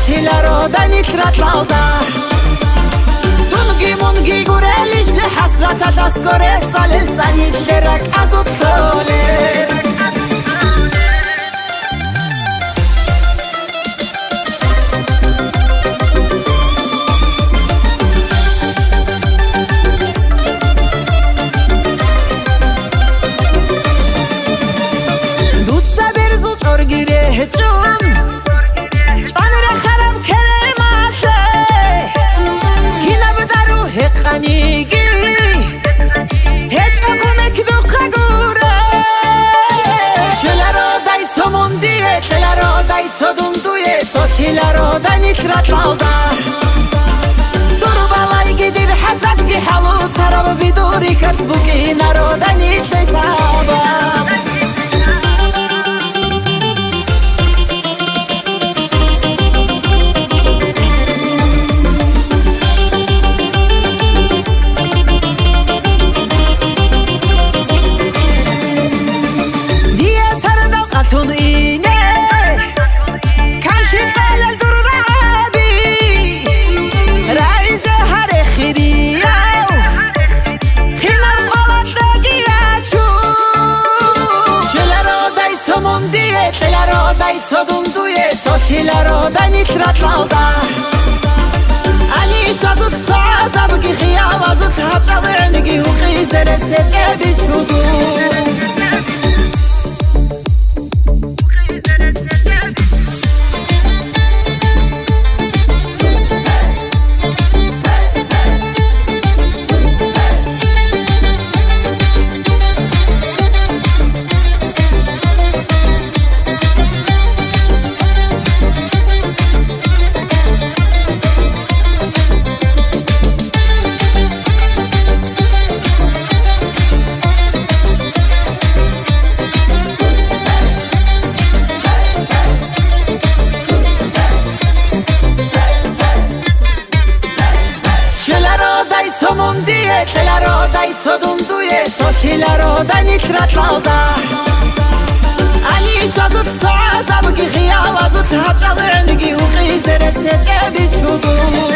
Soshilaro da nitratlalda Dungi mungi gurelish le hasrata daskore Zalil zanit sherak azut sole Hechun Chanre kharam kere mate Kina bdaru heqanigi Hech akumek du qagure Shelaro daitso mondie Telaro daitso dunduye Soshilaro da nitratlalda Duru balay gidir hazat ki halu Sarab biduri katbuki Naro da nitlesaba Soshilaro da nitratlalda Ani shazut sazab ki khiyal azut hachadernigi hu khizere sechebi shudu Mondie, telaro daitso dunduye Soshilaro da nitratlalda Ani shazut sazab ki khiyal azut hachadernigi hu khizere sechebi shudu